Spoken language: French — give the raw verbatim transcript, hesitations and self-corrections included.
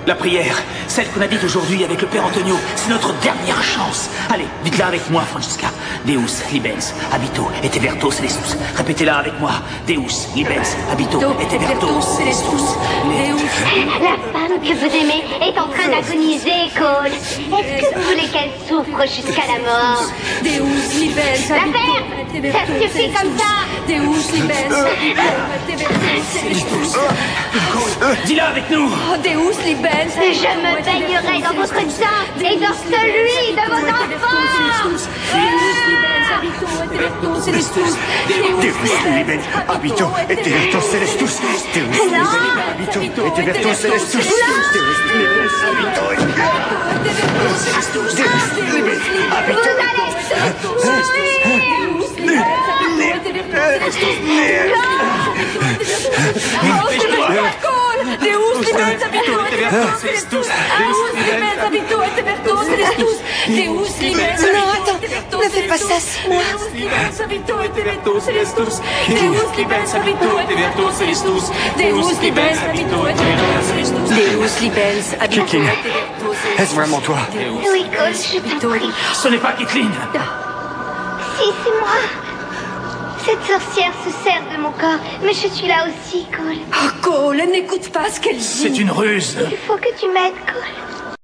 La prière, celle qu'on a dite aujourd'hui avec le Père Antonio, c'est notre dernière chance. Allez, dites-la avec moi, Francesca. Deus, libens, habito, et verto celestus. Répétez-la avec moi. Deus, libens, habito, et verto celestus. La femme que vous aimez est en train d'agoniser, Cole. Est-ce que vous voulez qu'elle souffre jusqu'à la mort? Deus, libens, La ferme! Ça suffit comme ça! Deus, libens, Dis-la avec nous. Oh, Deus, libens. Je me baignerai dans votre sang et dans celui de vos enfants! Deus libens habito et verto celestus. Deus libens habito et verto celestus. Deus libens habito et verto celestus. Deus libens habito. Deus, libens, habito, et verto celestus. Deus, libens, habito, et verto celestus. Deus, libens, Non, attends, ne fais pas ça, c'est moi. Deus, libens, habito, et verto celestus. Deus, libens, habito, et verto celestus. Deus, libens, habito, et verto celestus. Deus, libens, habito, Kitlin, et verto celestus. est-ce vraiment toi? Oui, Cole, je t'en prie. Ce n'est pas Kathleen. Si, c'est moi. Cette sorcière se sert de mon corps, mais je suis là aussi, Cole. Oh, Cole, n'écoute pas ce qu'elle dit. C'est une ruse. Il faut que tu m'aides, Cole.